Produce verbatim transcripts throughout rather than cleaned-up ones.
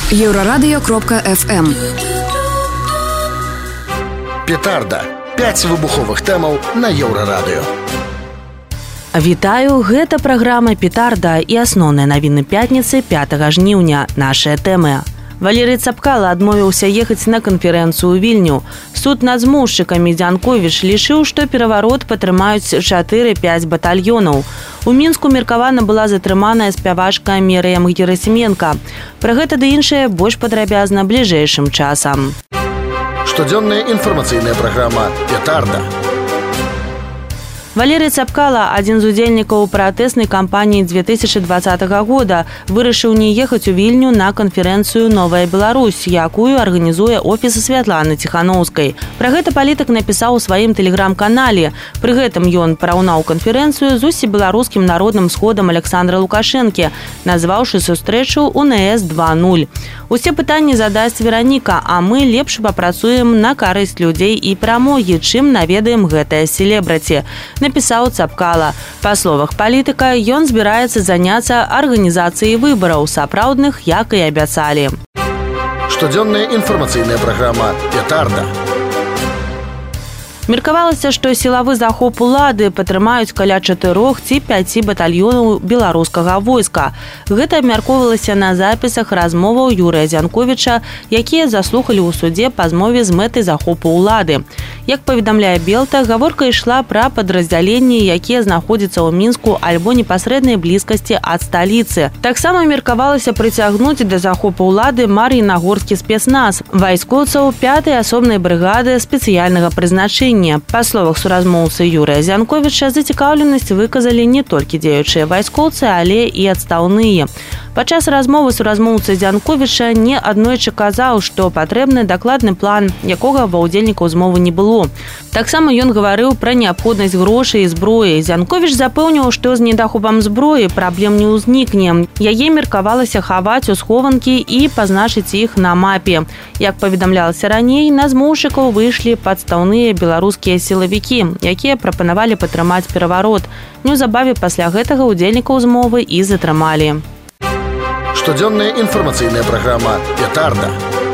Еўрарадыё кропка эф эм. Петарда. пяць выбуховых тэмаў на Еўрарадыё. Вітаю, гэта праграма «Петарда» і асноўныя навіны пятніцы пятага жніўня. Нашыя тэмы. Валерый Цапкала адмовіўся ехаць на канферэнцыю ў Вільню. Суд над змоўшчыкамі Дзянковіч лічыў, што пераварот падтрымаюць чатыры-пяць батальёнаў. У Мінску меркавана была затрыманая спявачка Мір'ям Герасіменка. Пра гэта ды іншае больш падрабязна бліжэйшым часам. Штодзённая інфармацыйная праграма «Петарда». Валерый Цапкала, адзін з удзельнікаў пратэснай кампаніі две тысячы двадцатага года, вырашыў не ехаць у Вільню на канферэнцыю «Новая Беларусь», якую арганізуе офіс Святланы Ціханаўскай. Пра гэта палітык напісаў у сваім тэлеграм-канале. Пры гэтым ён параўнаў канферэнцыю з усебеларускім народным сходам Александра Лукашэнкі, назваўшы сустрэчу УНС два нуль. Усе пытанні задасць Вераніка, а мы лепш папрацуем на карысць людзей і перамогі, чым наведаем гэтае селебраці, напісаў Цапкала. Па словах палітыка, ён збіраецца заняцца арганізацыяй выбараў сапраўдных, як і абяцалі. Штодзённая інфармацыйная праграма «Петарда». Меркавалася, што сілавы захоп улады падтрымаюць каля чатырох ці пяці батальёнаў беларускага войска. Гэта абмяркоўвалася на запісах размоваў Юрыя Дзянковіча, якія заслухалі ў судзе па змове з мэтай захопу улады. Як паведамляе Белта, гаворка ішла пра падраздзяленні, якія знаходзяцца ў Мінску альбо непасрэднай блізкасці ад сталіцы. Таксама меркавалася прыцягнуць да захопу улады Мар'інагорскі спецназ, вайскоўцаў пятай асобнай брыгады спецыяльнага прызначэння. Па словах суразмоўцы Юрыя Дзянковіча, зацікаўленасць выказалі не толькі дзеючыя вайскоўцы, але і адстаўныя. Падчас размовы суразмоўцы Дзянковіча не аднойчы казаў, што патрэбны дакладны план, якога ва ўдзельнікаў змовы не было. Таксама ён гаварыў пра неабходнасць грошай і зброі. Дзянковіч запэўніў, што з недахопам зброі праблем не ўзнікне. Яе меркавалася хаваць у схованкі і пазначыць іх на мапе. Як паведамлялася раней, на змоўшчыкаў выйшлі падстаўныя беларускія сілавікі, якія прапанавалі падтрымаць пераварот. Неўзабаве пасля гэтага ўдзельнікаў змовы і затрымалі. Штодзённая інфармацыйная праграма «Петарда».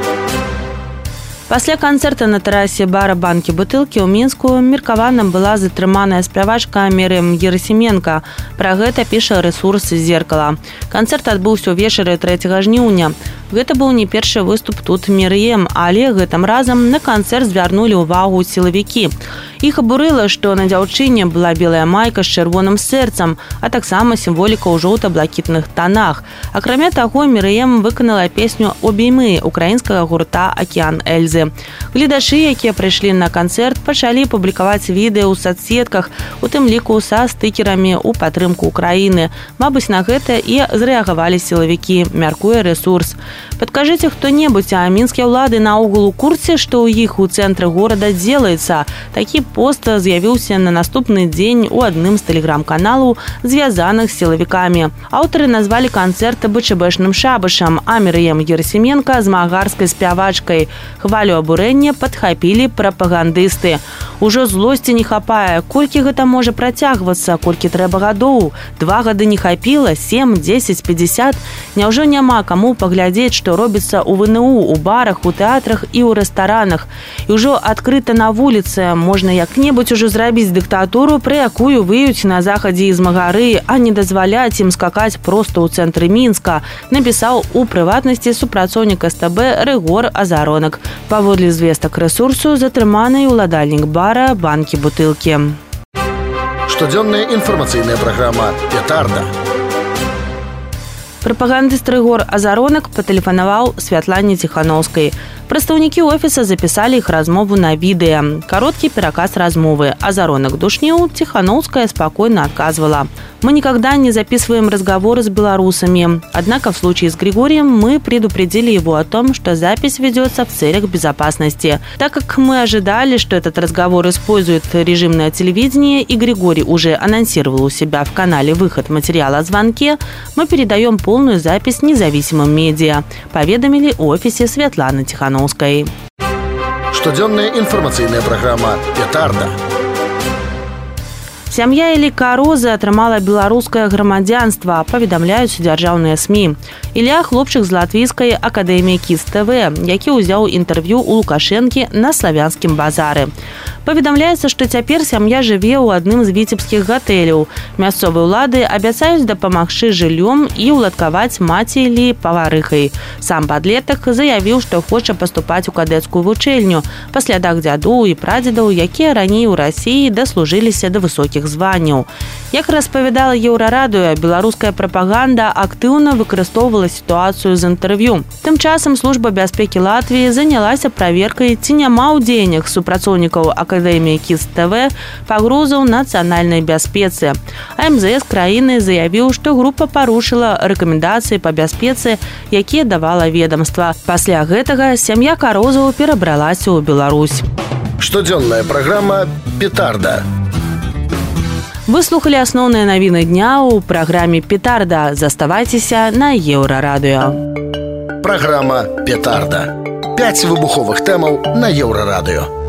Пасля канцэрта на тэрасе бара «Банкі-бутылкі» ў Мінску меркавана была затрыманая спявачка Мір'ям Герасіменка. Пра гэта піша рэсурс «Зеркала». Канцэрт адбыўся ўвечары трэцяга жніўня. Гэта быў не першы выступ тут Мір'ям, але гэтым разам на канцэрт звярнулі ўвагу сілавікі. Іх абурыла, што на дзяўчыне была белая майка з чырвоным сэрцам, а таксама сімволіка ў жоўта-блакітных танах. Акрамя таго, Мір'ям выканала песню «Обійми» украінскага гурта «Акіян Эльзы». Гледачы, якія прыйшлі на канцэрт, пачалі публікаваць відэа ў сацсетках, у тым ліку са стыкерамі ў падтрымку Украіны. Мабыць, на гэта і зрэагавалі сілавікі, мяркуе рэсурс. Падкажыце хто-небудзь, а мінскія ўлады наогул у курсе, што ў іх у цэнтры горада дзелаецца. Такі пост з'явіўся на наступны дзень у адным з тэлеграм-каналаў, звязаных з сілавікамі. Аўтары назвалі канцэрт БЧБшным шабашам, а Мір'ям Герасіменка змагарскай спявачкай. Хвалю абурэння падхапілі прапагандысты. Ужо злосці не хапае. Колькі гэта можа працягвацца? Колькі трэба гадоў? Два гады не хапіла? Сем, дзесяць, пятьдесят? Няўжо няма каму паглядзець, што робіцца ў ВНУ, у барах, у тэатрах і ў рэстаранах? І ўжо адкрыта на вуліцы можна як-небудзь ужо зрабіць дыктатуру, пра якую выюць на захадзе і змагары, а не дазваляць ім скакаць проста ў цэнтры Мінска, напісаў у прыватнасці супрацоўнік эс тэ бэ Рыгор Азаронак. Паводле звестак рэсурсу, затрыманы ўладальнік бара «Банкі-бутылкі». Штодзённая інфармацыйная праграма «Петарда». Прапагандыст Рыгор Азаронак патэлефанаваў Святлане Ціханаўскай. Прадстаўнікі офіса запісалі іх размову на відэа. Кароткі пераказ размовы. Азаронак душніў, Ціханаўская спокойно отказывала. Мы никогда не записываем разговоры с белорусами. Однако в случае с Григорием мы предупредили его о том, что запись ведется в целях безопасности. Так как мы ожидали, что этот разговор использует режимное телевидение, и Григорий уже анонсировал у себя в канале выход материала о звонке, мы передаем полную запись независимым медиа, поведомили в офисе Святланы Ціханаўскай. Штодзённая информационная программа «Петарда». Сям'я Ілля Розы атрымала беларускае грамадзянства, паведамляюць дзяржаўныя СМІ. Ілля – хлопчык з латвійскай акадэміі Кіс ТВ, які ўзяў інтэрв'ю ў Лукашэнкі на славянскім базары. Паведамляецца, што цяпер сям'я жыве ў адным з віцебскіх гатэляў. Мясцовыя ўлады абяцаюць дапамагчы жыллём і ўладкаваць маці Іллі паварыхай. Сам падлетак заявіў, што хоча паступаць у кадэцкую вучэльню па слядах дзядоў і прадзедаў, якія раней у Расіі даслужыліся да высокіх званняў. Як распавядала Еўрарадыё, беларуская прапаганда актыўна выкарыстоўвала сітуацыю з інтэрв'ю. Тым часам служба бяспекі Латвіі занялася праверкай, ці няма ў дзеяннях супрацоўнікаў акадэміі Кіс ТВ пагрозаў нацыянальнай бяспецы. А эм зэ эс краіны заявіў, што група парушыла рэкамендацыі па бяспецы, якія давала ведамства. Пасля гэтага сям'я Карозаў перабралася ў Беларусь. Штодзённая праграма «Петарда». Вы слухалі асноўныя навіны дня ў праграме «Петарда». Заставайцеся на Еўрарадыё. Праграма «Петарда». Пяць выбуховых тэмаў на Еўрарадыё.